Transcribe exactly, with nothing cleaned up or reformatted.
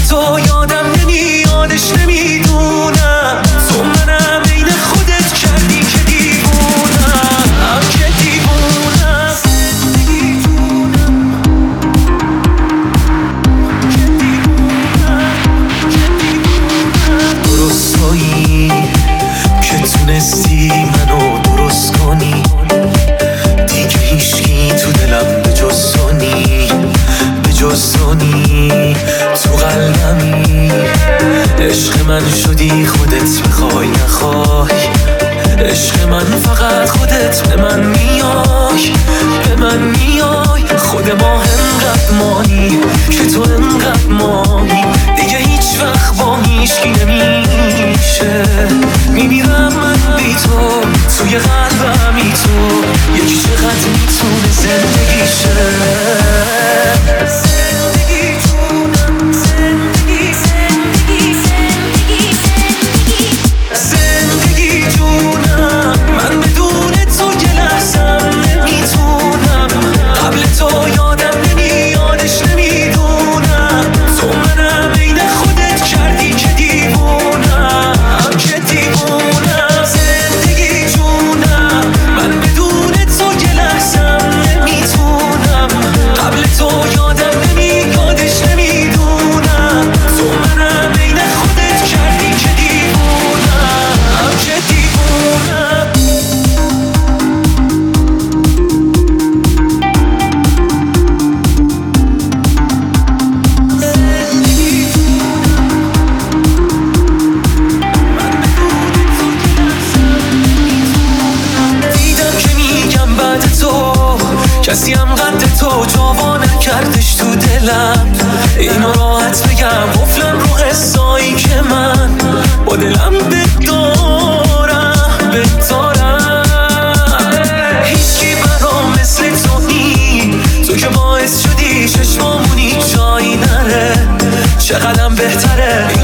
تو یادم نمیادش نمیدونم تو منم بین خودت کردی که دیوونم که دیوونم درستایی که تونستی منو درست کنی دیگه هیچکی تو دلم به جز تو نی به جز تو نی تو قلبمی عشق من شدی خودت بخوای نخوای عشق من فقط خودت به من میای به من میای خود ما انقدر مانی که تو انقدر مانی دیگه هیچ وقت با هیچکی نمیشه میمیرم من بی تو توی قلبمی تو یکی چقدر میتونه زندگی شه زندگی جونم زندگی زندگی زندگی زندگی جونم من بدون تو یه لحظم نمیتونم قبل تو یادم نمیادش نمیدونم تو منم بین خودت کردی که دیوونم که دیوونم زندگی جونم من بدون تو یه لحظم نمیتونم قبل تو یادم نمیادش نمیدونم تو منم بین خودت کردی که دیوونم که دیوونم دیدم که میگم بعد تو کسی هم قد تو جوا نکردش تو دلم اینو راحت بگم قفلم رو قصایی که من با دلم بدارم بدارم هیچکی برام مثل تو نی تو که باعث شدی چشمامونی جایی نره چقدرم بهتره